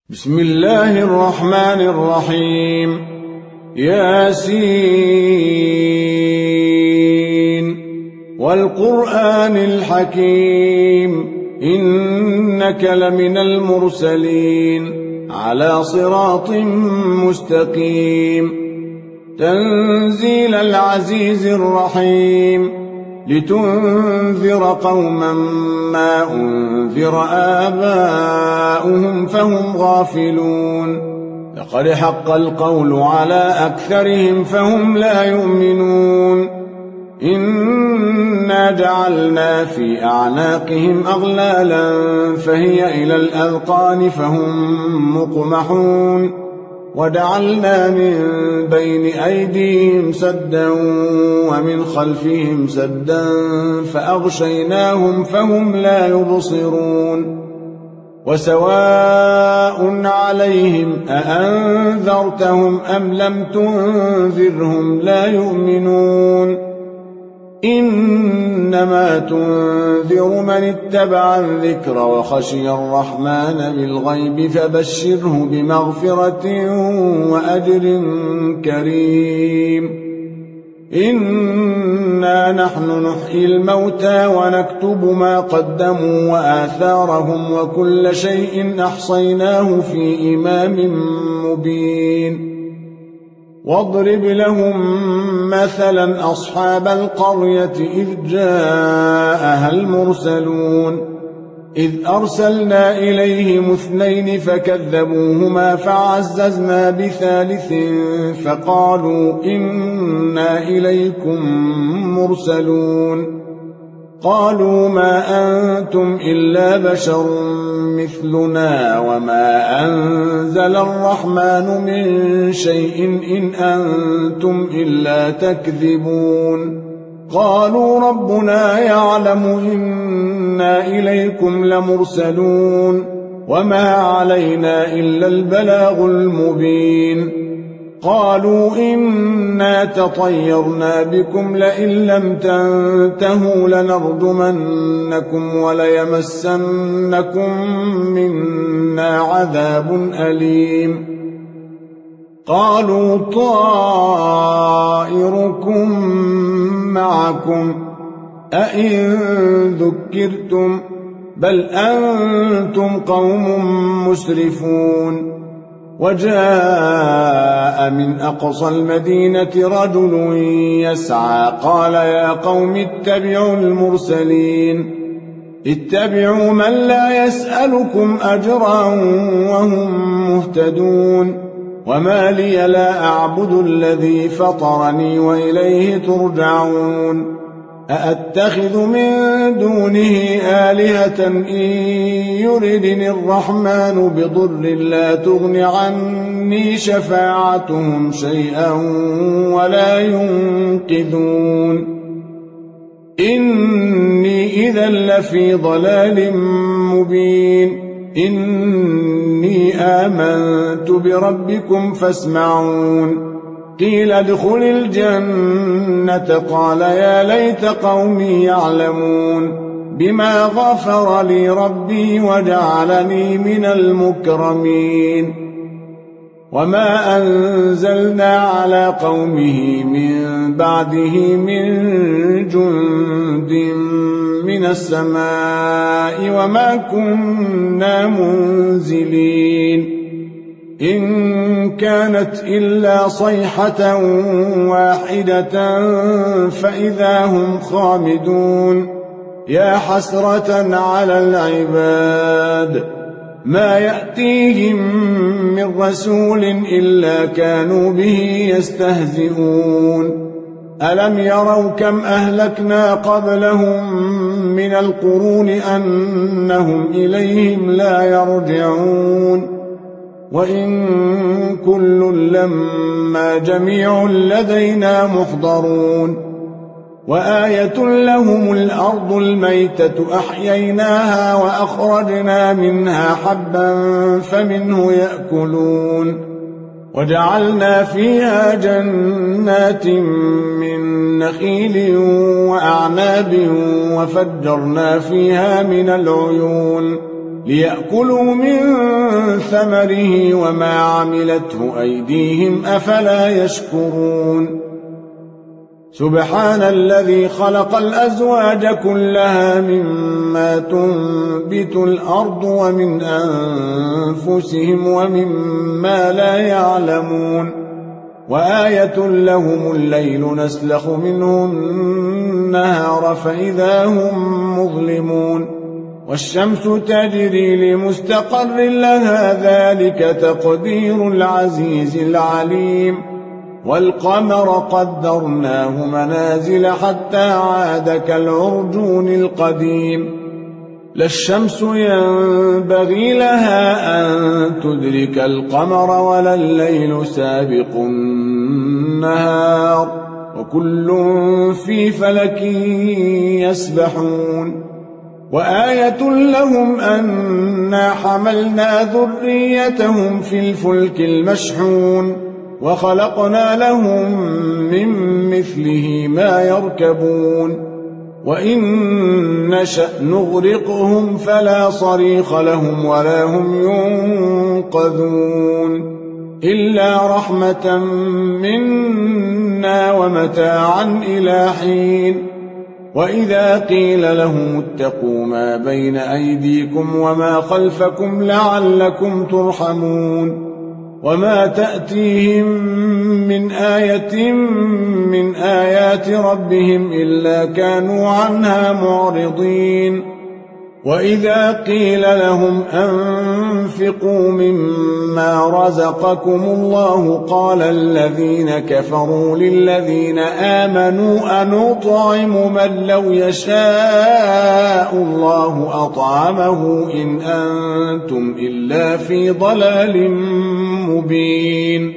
بسم الله الرحمن الرحيم ياسين والقرآن الحكيم إنك لمن المرسلين على صراط مستقيم تنزيل العزيز الرحيم لتنذر قوما ما أنذر آباؤهم فهم غافلون لقد حق القول على أكثرهم فهم لا يؤمنون إنا جعلنا في أعناقهم أغلالا فهي إلى الأذقان فهم مقمحون وجعلنا من بين أيديهم سدا ومن خلفهم سدا فأغشيناهم فهم لا يبصرون وسواء عليهم أأنذرتهم أم لم تنذرهم لا يؤمنون إنما تنذر من اتبع الذكر وخشي الرحمن بالغيب فبشره بمغفرة وأجر كريم إنا نحن نحيي الموتى ونكتب ما قدموا وآثارهم وكل شيء أحصيناه في إمام مبين واضرب لهم مثلا أصحاب القرية إذ جاءها المرسلون إذ أرسلنا إليهم 2 فكذبوهما فعززنا بثالث فقالوا إنا إليكم مرسلون قالوا ما أنتم إلا بشر مثلنا وما أنزل الرحمن من شيء إن أنتم إلا تكذبون قالوا ربنا يعلم إنا إليكم لمرسلون وما علينا إلا البلاغ المبين قالوا إنا تطيرنا بكم لئن لم تنتهوا لنرجمنكم وليمسنكم منا عذاب أليم قالوا طائركم معكم أئن ذكرتم بل أنتم قوم مسرفون وجاء من أقصى المدينة رجل يسعى قال يا قوم اتبعوا المرسلين اتبعوا من لا يسألكم أجرا وهم مهتدون وما لي لا أعبد الذي فطرني وإليه ترجعون أأتخذ من دونه آلهة إن يردني الرحمن بضر لا تغن عني شفاعتهم شيئا ولا ينقذون إني إذا لفي ضلال مبين إني آمنت بربكم فاسمعون قيل ادخل الجنة قال يا ليت قومي يعلمون بما غفر لي ربي وجعلني من المكرمين وما أنزلنا على قومه من بعده من جند من السماء وما كنا منزلين إن كانت إلا صيحة واحدة فإذا هم خامدون يا حسرة على العباد ما يأتيهم من رسول إلا كانوا به يستهزئون ألم يروا كم أهلكنا قبلهم من القرون أنهم إليهم لا يرجعون وإن كل لما جميع لدينا محضرون وآية لهم الأرض الميتة أحييناها وأخرجنا منها حبا فمنه يأكلون وجعلنا فيها جنات من نخيل وأعناب وفجرنا فيها من العيون ليأكلوا من ثمره وما عملته أيديهم أفلا يشكرون سبحان الذي خلق الأزواج كلها مما تنبت الأرض ومن أنفسهم ومما لا يعلمون وآية لهم الليل نسلخ منه النهار فإذا هم مظلمون والشمس تجري لمستقر لها ذلك تقدير العزيز العليم والقمر قدرناه منازل حتى عاد كالعرجون القديم لا الشمس ينبغي لها أن تدرك القمر ولا الليل سابق النهار وكل في فلك يسبحون وآية لهم أنا حملنا ذريتهم في الفلك المشحون وخلقنا لهم من مثله ما يركبون وإن نشأ نغرقهم فلا صريخ لهم ولا هم ينقذون إلا رحمة منا ومتاعا إلى حين وإذا قيل لهم اتقوا ما بين أيديكم وما خلفكم لعلكم ترحمون وما تأتيهم من آية من آيات ربهم إلا كانوا عنها معرضين وإذا قيل لهم أنفقوا مما رزقكم الله قال الذين كفروا للذين آمنوا أنطعم من لو يشاء الله أطعمه إن أنتم إلا في ضلال مبين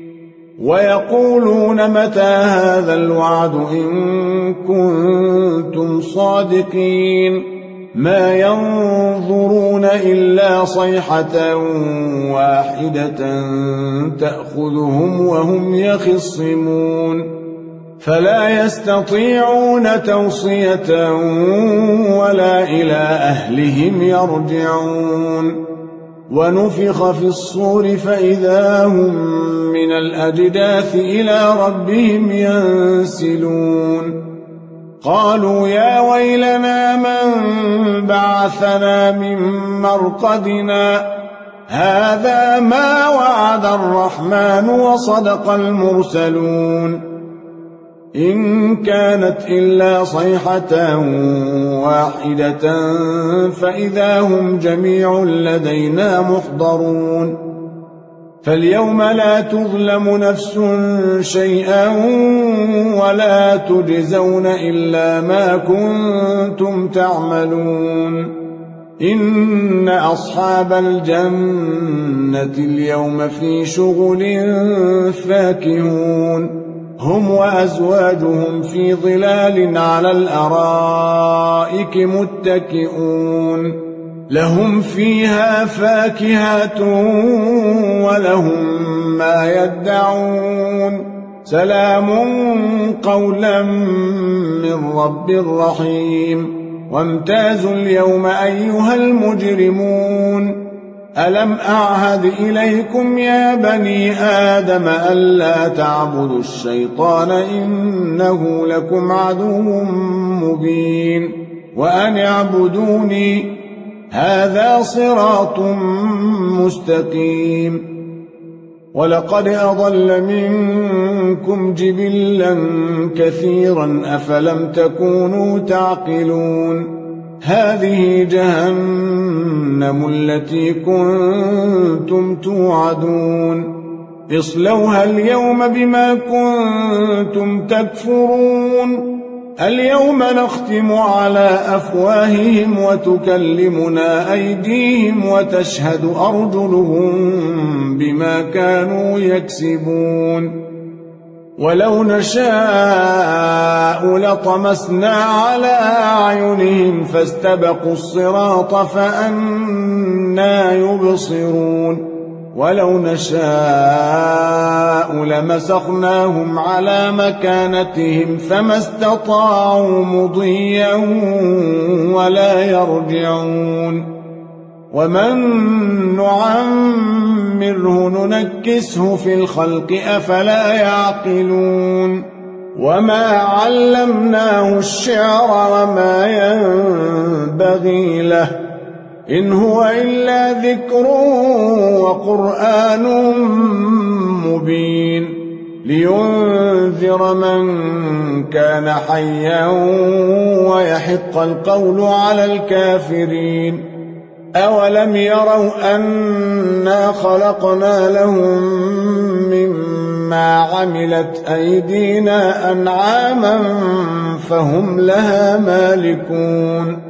ويقولون متى هذا الوعد إن كنتم صادقين ما ينظرون إلا صيحة واحدة تأخذهم وهم يخصمون فلا يستطيعون توصية ولا إلى أهلهم يرجعون ونفخ في الصور فإذا هم من الأجداث إلى ربهم ينسلون قالوا يا ويلنا من بعثنا من مرقدنا هذا ما وعد الرحمن وصدق المرسلون إن كانت إلا صيحة واحدة فإذا هم جميع لدينا محضرون فاليوم لا تظلم نفس شيئا ولا تجزون إلا ما كنتم تعملون إن أصحاب الجنة اليوم في شغل فاكهون هم وأزواجهم في ظلال على الأرائك متكئون لهم فيها فاكهة ولهم ما يدعون سلام قولا من رب رحيم وامتازوا اليوم أيها المجرمون ألم أعهد إليكم يا بني آدم ألا تعبدوا الشيطان إنه لكم عدو مبين وأن اعبدوني هذا صراط مستقيم ولقد أضل منكم جبلا كثيرا أفلم تكونوا تعقلون هذه جهنم التي كنتم توعدون اصلوها اليوم بما كنتم تكفرون اليوم نختم على أفواههم وتكلمنا أيديهم وتشهد أرجلهم بما كانوا يكسبون ولو نشاء لطمسنا على أعينهم فاستبقوا الصراط فأنى يبصرون ولو نشاء لمسخناهم على مكانتهم فما استطاعوا مضيا ولا يرجعون ومن نعمره ننكسه في الخلق أفلا يعقلون وما علمناه الشعر وما ينبغي له إن هو إلا ذكر وقرآن مبين لينذر من كان حيا ويحق القول على الكافرين أولم يروا أنا خلقنا لهم مما عملت أيدينا أنعاما فهم لها مالكون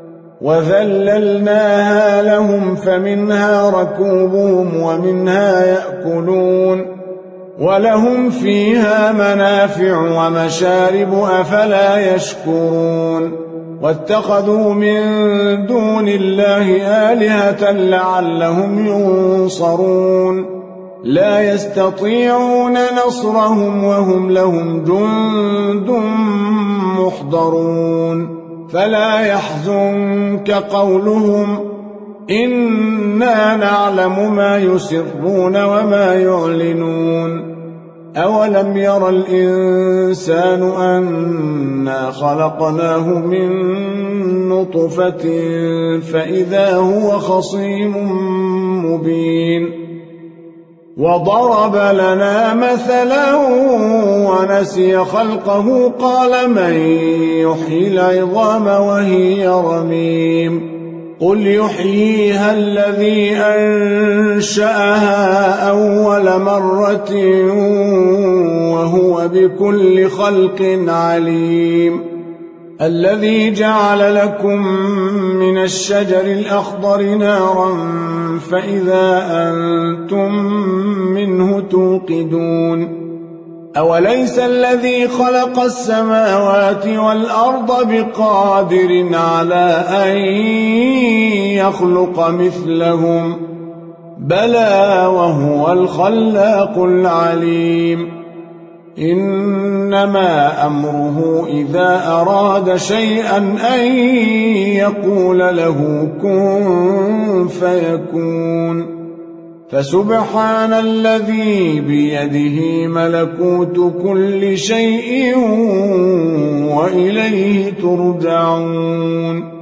وذللناها لهم فمنها ركوبهم ومنها يأكلون ولهم فيها منافع ومشارب أفلا يشكرون واتخذوا من دون الله آلهة لعلهم ينصرون لا يستطيعون نصرهم وهم لهم جند محضرون فلا يحزنك قولهم إنا نعلم ما يسرون وما يعلنون أولم ير الإنسان أنا خلقناه من نطفة فإذا هو خصيم مبين وضرب لنا مثلا ونسي خلقه قال من يحيي العظام وهي رميم قل يحييها الذي أنشأها أول مرة وهو بكل خلق عليم الذي جعل لكم من الشجر الأخضر نارا فإذا أنتم منه توقدون أوليس الذي خلق السماوات والأرض بقادر على أن يخلق مثلهم بلى وهو الخلاق العليم إنما أمره إذا أراد شيئا أن يقول له كن فيكون فسبحان الذي بيده ملكوت كل شيء وإليه ترجعون